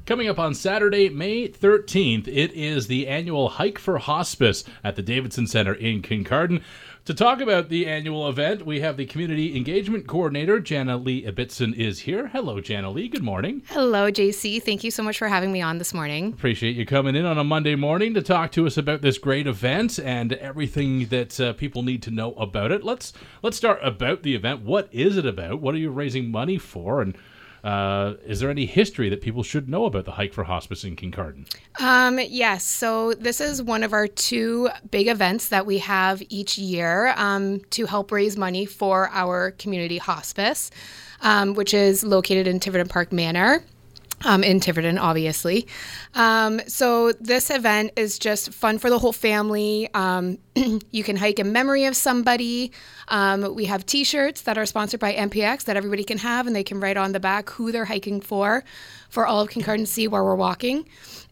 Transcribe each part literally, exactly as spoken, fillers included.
Coming up on Saturday, May thirteenth, it is the annual Hike for Hospice at the Davidson Centre in Kincardine. To talk about the annual event, we have the Community Engagement Coordinator, Jana Lee Ibbitson, is here. Hello, Jana Lee. Good morning. Hello, J C. Thank you so much for having me on this morning. Appreciate you coming in on a Monday morning to talk to us about this great event and everything that uh, people need to know about it. Let's let's start about the event. What is it about? What are you raising money for? And Uh, is there any history that people should know about the Hike for Hospice in Kincardine? Um, yes, so this is one of our two big events that we have each year um, to help raise money for our community hospice, um, which is located in Tiverton Park Manor. Um, in Tiverton, obviously. Um, so this event is just fun for the whole family. Um, you can hike in memory of somebody. Um, we have T-shirts that are sponsored by M P X that everybody can have, and they can write on the back who they're hiking for, for all of Kincardine to see where we're walking.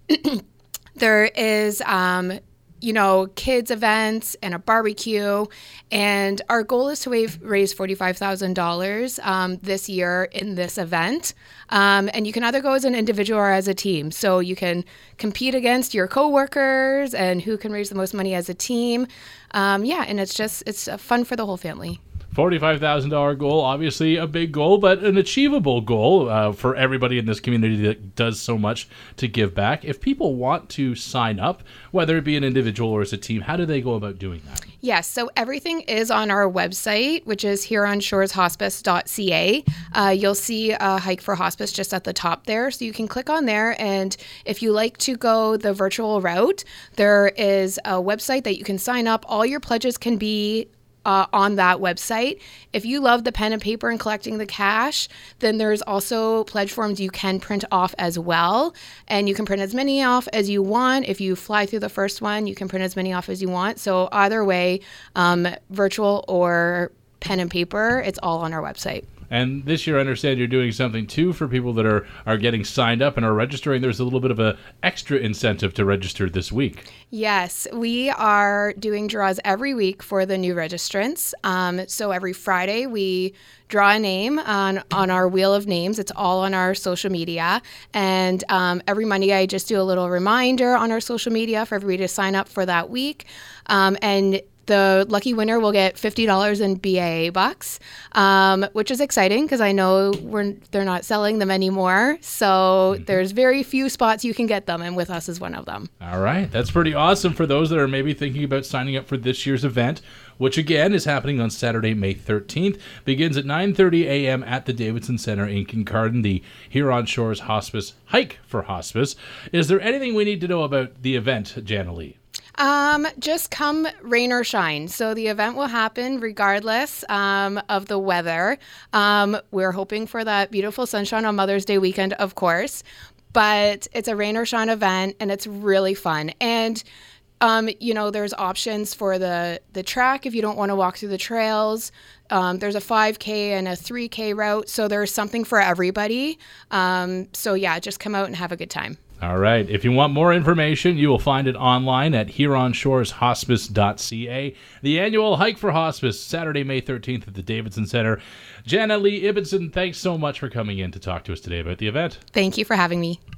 There is, um, you know, kids events and a barbecue. And our goal is to wave, raise forty-five thousand dollars um, this year in this event. Um, and you can either go as an individual or as a team. So you can compete against your coworkers and who can raise the most money as a team. Um, yeah, and it's just, it's fun for the whole family. forty-five thousand dollars goal, obviously a big goal, but an achievable goal uh, for everybody in this community that does so much to give back. If people want to sign up, whether it be an individual or as a team, how do they go about doing that? Yes, so everything is on our website, which is huron shores hospice dot c a. Uh, you'll see a Hike for Hospice just at the top there, so you can click on there, and if you like to go the virtual route, there is a website that you can sign up. All your pledges can be Uh, on that website. If you love the pen and paper and collecting the cash, then there's also pledge forms you can print off as well. And you can print as many off as you want. If you fly through the first one, you can print as many off as you want. So either way, um, virtual or pen and paper, it's all on our website. And this year, I understand you're doing something, too, for people that are, are getting signed up and are registering. There's a little bit of a extra incentive to register this week. Yes, we are doing draws every week for the new registrants. Um, so every Friday, we draw a name on, on our wheel of names. It's all on our social media. And um, every Monday, I just do a little reminder on our social media for everybody to sign up for that week. Um, and the lucky winner will get fifty dollars in B A A bucks, um, which is exciting because I know we're they're not selling them anymore. So mm-hmm. There's very few spots you can get them, and with us is one of them. All right. That's pretty awesome for those that are maybe thinking about signing up for this year's event, which again is happening on Saturday, May thirteenth. Begins at nine thirty a.m. at the Davidson Centre in Kincardine, the Huron Shores Hospice Hike for Hospice. Is there anything we need to know about the event, Jana Lee? Um, just come rain or shine. So the event will happen regardless um, of the weather. Um, we're hoping for that beautiful sunshine on Mother's Day weekend, of course, but it's a rain or shine event and it's really fun. And Um, you know, there's options for the, the track if you don't want to walk through the trails. Um, there's a five K and a three K route, so there's something for everybody. Um, so yeah, just come out and have a good time. All right. If you want more information, you will find it online at huron shores hospice dot c a. The annual Hike for Hospice, Saturday, May thirteenth at the Davidson Centre. Jana Lee Ibbitson, thanks so much for coming in to talk to us today about the event. Thank you for having me.